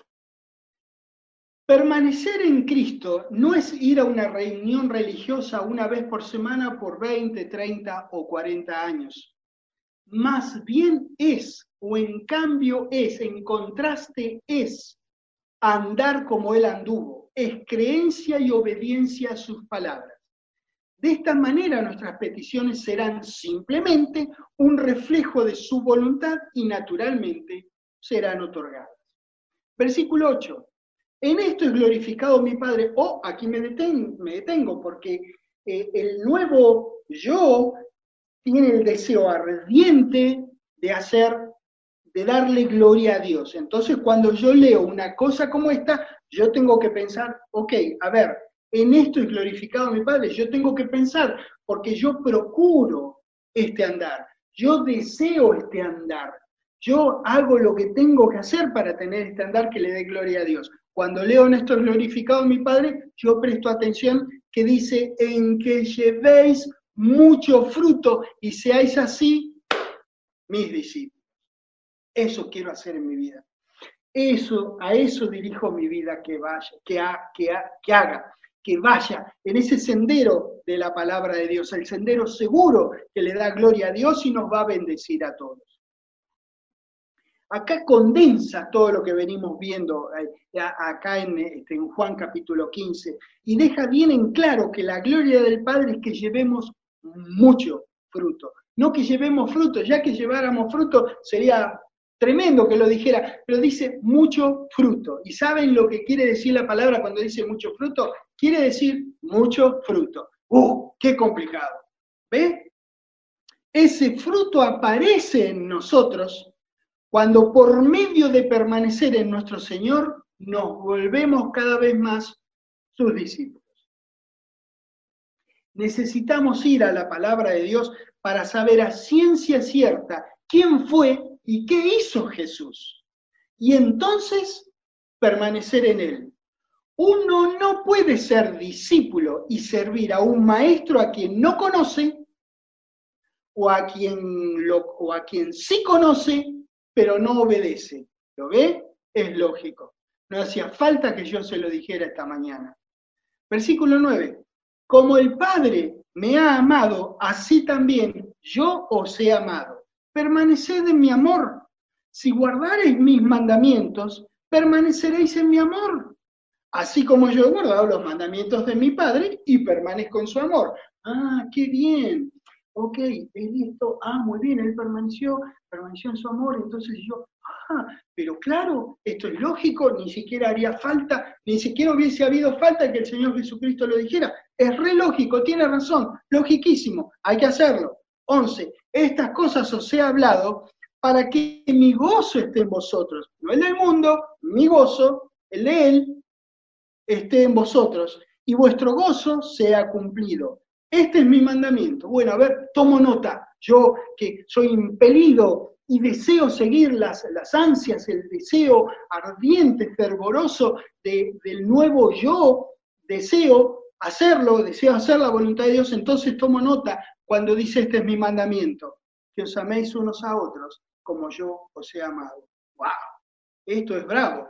permanecer en Cristo no es ir a una reunión religiosa una vez por semana por 20, 30 o 40 años. Más bien es, o en cambio es, en contraste es, andar como Él anduvo, es creencia y obediencia a sus palabras. De esta manera nuestras peticiones serán simplemente un reflejo de su voluntad y naturalmente serán otorgadas. Versículo 8. En esto es glorificado mi Padre. Aquí me detengo porque el nuevo yo tiene el deseo ardiente de darle gloria a Dios. Entonces, cuando yo leo una cosa como esta, yo tengo que pensar, ok, a ver, en esto es glorificado mi Padre. Yo tengo que pensar, porque yo procuro este andar, yo deseo este andar, yo hago lo que tengo que hacer para tener este andar que le dé gloria a Dios. Cuando leo en esto es glorificado mi Padre, yo presto atención que dice, en que llevéis mucho fruto y seáis así mis discípulos. Eso quiero hacer en mi vida. A eso dirijo mi vida, que haga, que vaya en ese sendero de la palabra de Dios, el sendero seguro que le da gloria a Dios y nos va a bendecir a todos. Acá condensa todo lo que venimos viendo acá en Juan capítulo 15 y deja bien en claro que la gloria del Padre es que llevemos mucho fruto. No que llevemos fruto, ya que lleváramos fruto sería tremendo que lo dijera, pero dice mucho fruto. ¿Y saben lo que quiere decir la palabra cuando dice mucho fruto? Quiere decir mucho fruto. ¡Qué complicado! ¿Ve? Ese fruto aparece en nosotros cuando por medio de permanecer en nuestro Señor nos volvemos cada vez más sus discípulos. Necesitamos ir a la palabra de Dios para saber a ciencia cierta quién fue y qué hizo Jesús. Y entonces permanecer en Él. Uno no puede ser discípulo y servir a un maestro a quien no conoce o a quien sí conoce, pero no obedece. ¿Lo ve? Es lógico. No hacía falta que yo se lo dijera esta mañana. Versículo 9. Como el Padre me ha amado, así también yo os he amado. Permaneced en mi amor. Si guardareis mis mandamientos, permaneceréis en mi amor. Así como yo he guardado los mandamientos de mi Padre y permanezco en su amor. ¡Qué bien! Ok, muy bien, él permaneció en su amor, entonces yo, pero claro, esto es lógico, ni siquiera haría falta, ni siquiera hubiese habido falta que el Señor Jesucristo lo dijera. Es re lógico, tiene razón, logiquísimo, hay que hacerlo. 11. Estas cosas os he hablado para que mi gozo esté en vosotros. No el del mundo, mi gozo, el de él, esté en vosotros. Y vuestro gozo sea cumplido. Este es mi mandamiento. Bueno, a ver, tomo nota. Yo que soy impelido y deseo seguir las ansias, el deseo ardiente, fervoroso del nuevo yo, deseo hacerlo, deseo hacer la voluntad de Dios, entonces tomo nota cuando dice este es mi mandamiento, que os améis unos a otros como yo os he amado. ¡Wow! Esto es bravo.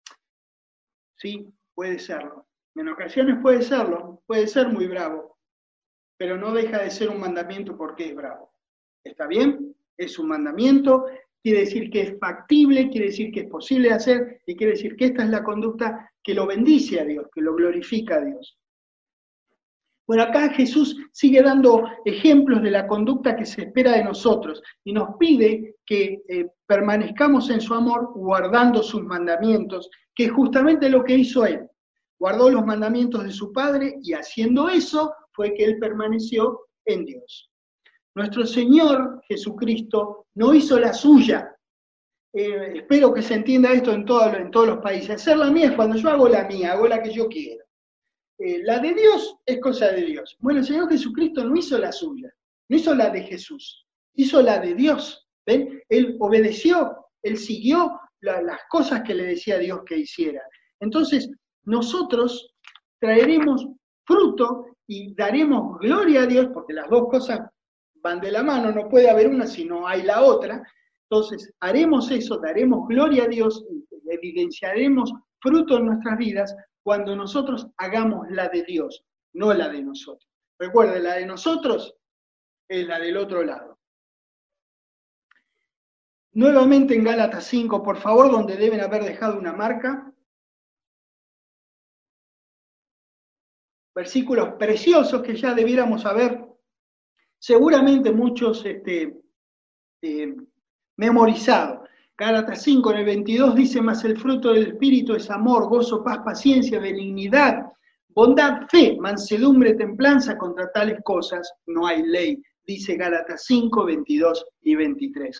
Sí, puede serlo. En ocasiones puede serlo, puede ser muy bravo, pero no deja de ser un mandamiento porque es bravo. ¿Está bien? Es un mandamiento, quiere decir que es factible, quiere decir que es posible hacer, y quiere decir que esta es la conducta que lo bendice a Dios, que lo glorifica a Dios. Bueno, acá Jesús sigue dando ejemplos de la conducta que se espera de nosotros y nos pide que permanezcamos en su amor guardando sus mandamientos, que es justamente lo que hizo Él. Guardó los mandamientos de su Padre y haciendo eso fue que Él permaneció en Dios. Nuestro Señor Jesucristo no hizo la suya. Espero que se entienda esto en todos los países. Hacer la mía es cuando yo hago la mía, hago la que yo quiero. La de Dios es cosa de Dios. Bueno, el Señor Jesucristo no hizo la suya, no hizo la de Jesús, hizo la de Dios. ¿Ven? Él obedeció, Él siguió las cosas que le decía Dios que hiciera. Entonces, nosotros traeremos fruto y daremos gloria a Dios, porque las dos cosas van de la mano, no puede haber una si no hay la otra. Entonces, haremos eso, daremos gloria a Dios, evidenciaremos fruto en nuestras vidas cuando nosotros hagamos la de Dios, no la de nosotros. Recuerden, la de nosotros es la del otro lado. Nuevamente en Gálatas 5, por favor, donde deben haber dejado una marca. Versículos preciosos que ya debiéramos haber, seguramente muchos memorizado. Gálatas 5 en el 22 dice, mas el fruto del Espíritu es amor, gozo, paz, paciencia, benignidad, bondad, fe, mansedumbre, templanza, contra tales cosas no hay ley, dice Gálatas 5, 22 y 23.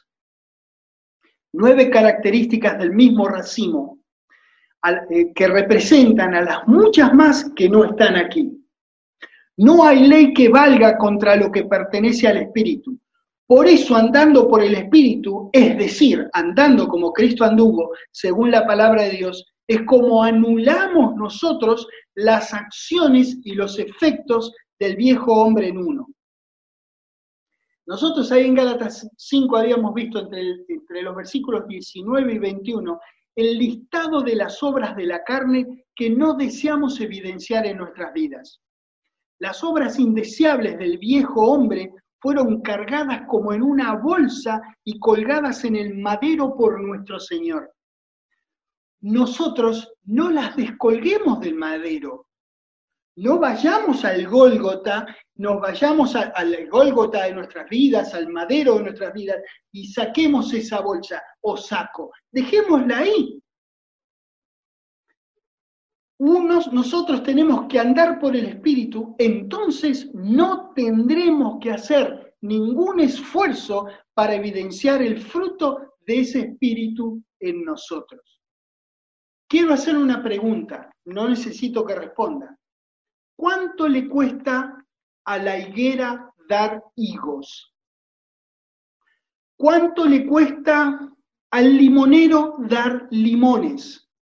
9 características del mismo racimo que representan a las muchas más que no están aquí. No hay ley que valga contra lo que pertenece al Espíritu. Por eso, andando por el Espíritu, es decir, andando como Cristo anduvo, según la palabra de Dios, es como anulamos nosotros las acciones y los efectos del viejo hombre en uno. Nosotros ahí en Gálatas 5 habíamos visto entre los versículos 19 y 21 el listado de las obras de la carne que no deseamos evidenciar en nuestras vidas. Las obras indeseables del viejo hombre fueron cargadas como en una bolsa y colgadas en el madero por nuestro Señor. Nosotros no las descolguemos del madero. No vayamos al Gólgota, nos vayamos al Gólgota de nuestras vidas, al madero de nuestras vidas, y saquemos esa bolsa o saco. Dejémosla ahí. Nosotros tenemos que andar por el Espíritu, entonces no tendremos que hacer ningún esfuerzo para evidenciar el fruto de ese Espíritu en nosotros. Quiero hacer una pregunta, no necesito que responda. ¿Cuánto le cuesta a la higuera dar higos? ¿Cuánto le cuesta al limonero dar limones?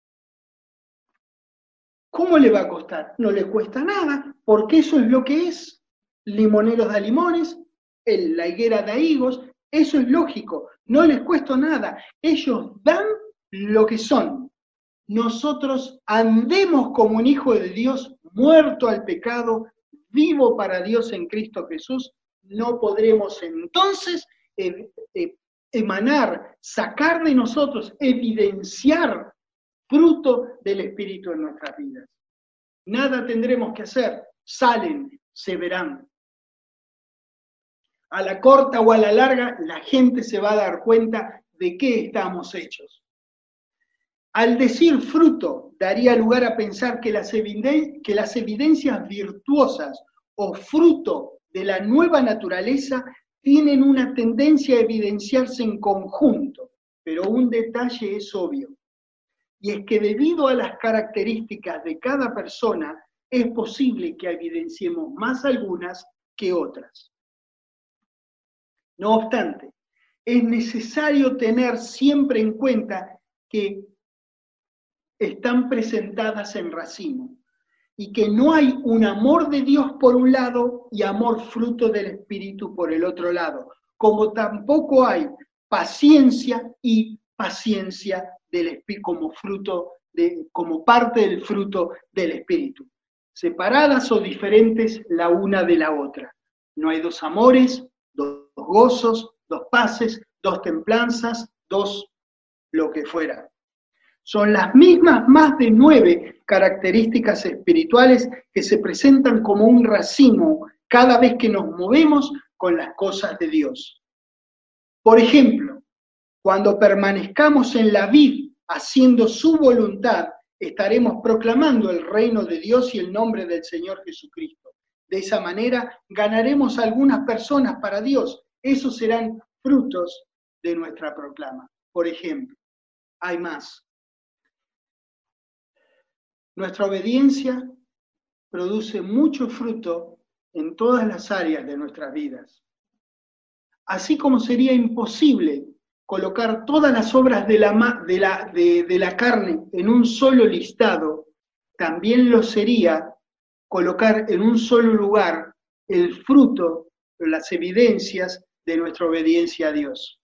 ¿Cómo le va a costar? No le cuesta nada, porque eso es lo que es. Limoneros da limones, la higuera da higos, eso es lógico, no les cuesta nada. Ellos dan lo que son. Nosotros andemos como un hijo de Dios, muerto al pecado, vivo para Dios en Cristo Jesús, no podremos entonces emanar, sacar de nosotros, evidenciar fruto del Espíritu en nuestras vidas. Nada tendremos que hacer, salen, se verán. A la corta o a la larga, la gente se va a dar cuenta de qué estamos hechos. Al decir fruto, daría lugar a pensar que las evidencias virtuosas o fruto de la nueva naturaleza tienen una tendencia a evidenciarse en conjunto, pero un detalle es obvio, y es que debido a las características de cada persona, es posible que evidenciemos más algunas que otras. No obstante, es necesario tener siempre en cuenta que están presentadas en racimo, y que no hay un amor de Dios por un lado y amor fruto del Espíritu por el otro lado, como tampoco hay paciencia y paciencia del Espíritu como parte del fruto del Espíritu, separadas o diferentes la una de la otra. No hay dos amores, dos gozos, dos paces, dos templanzas, dos lo que fuera. Son las mismas más de 9 características espirituales que se presentan como un racimo cada vez que nos movemos con las cosas de Dios. Por ejemplo, cuando permanezcamos en la vid haciendo su voluntad, estaremos proclamando el reino de Dios y el nombre del Señor Jesucristo. De esa manera ganaremos a algunas personas para Dios. Esos serán frutos de nuestra proclama. Por ejemplo, hay más. Nuestra obediencia produce mucho fruto en todas las áreas de nuestras vidas. Así como sería imposible colocar todas las obras de la carne en un solo listado, también lo sería colocar en un solo lugar el fruto, las evidencias de nuestra obediencia a Dios.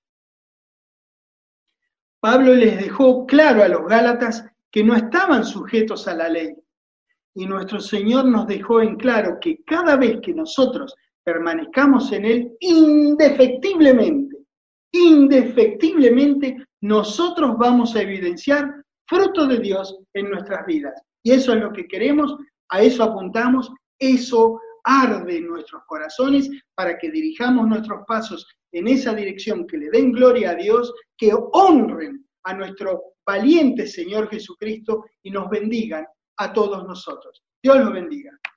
Pablo les dejó claro a los Gálatas que no estaban sujetos a la ley. Y nuestro Señor nos dejó en claro que cada vez que nosotros permanezcamos en Él, indefectiblemente, nosotros vamos a evidenciar fruto de Dios en nuestras vidas. Y eso es lo que queremos, a eso apuntamos, eso arde en nuestros corazones para que dirijamos nuestros pasos en esa dirección, que le den gloria a Dios, que honren a nuestro valiente Señor Jesucristo y nos bendigan a todos nosotros. Dios los bendiga.